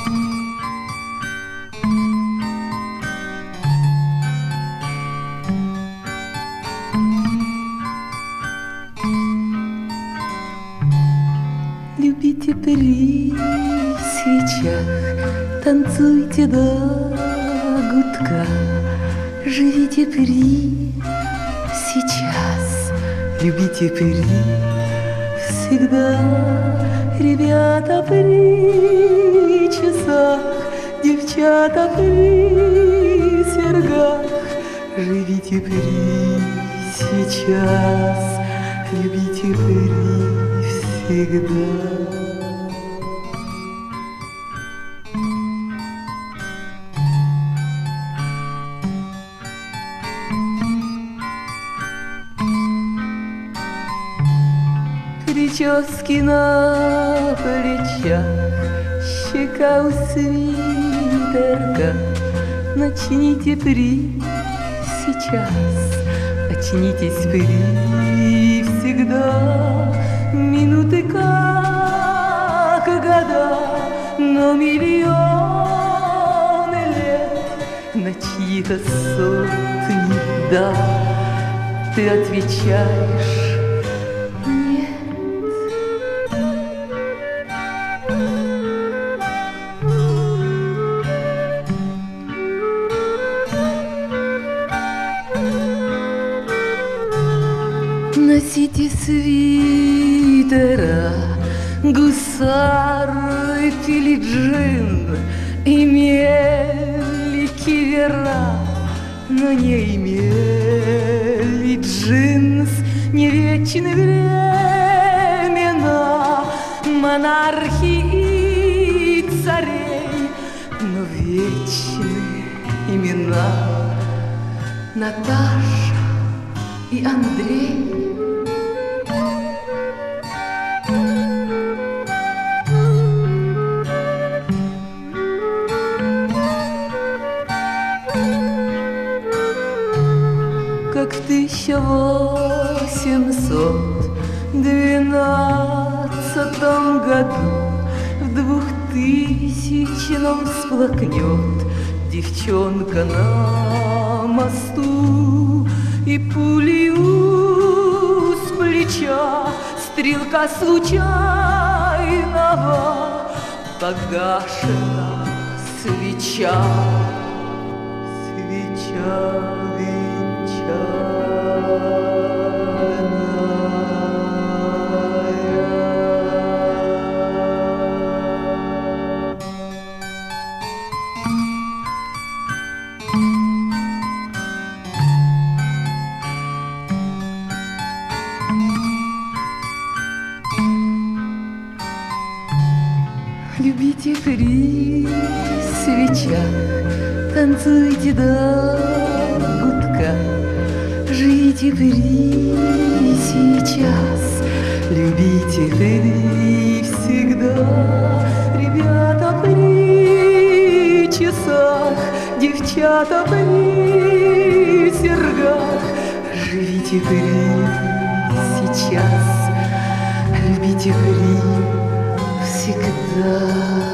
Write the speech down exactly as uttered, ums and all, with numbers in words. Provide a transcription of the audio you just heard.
Любите при свечах, танцуйте до гудка, живите при сейчас, любите при всегда. Ребята при часах, девчата при сергах, живите при сейчас, любите при всегда. Прически на плечах, щека у свитерка. Начните при сейчас, очнитесь при всегда. Минуты как года, но миллионы лет на чьи-то сотни, да, ты отвечаешь нет. Носите свитера, гусары пили джин, имели кивера, но не имели джинс. Не вечны времена монархии и царей, но вечны имена Наташа и Андрей. Как в тысяча восемьсот двенадцатом году в двухтысячном всплакнет девчонка на мосту, и пулю с плеча стрелка случайного погашена свеча, свеча. Любите при свечах, танцуйте до гудка, живите при сейчас, любите при всегда. Ребята при часах, девчата при сергах, живите при сейчас, любите при всегда.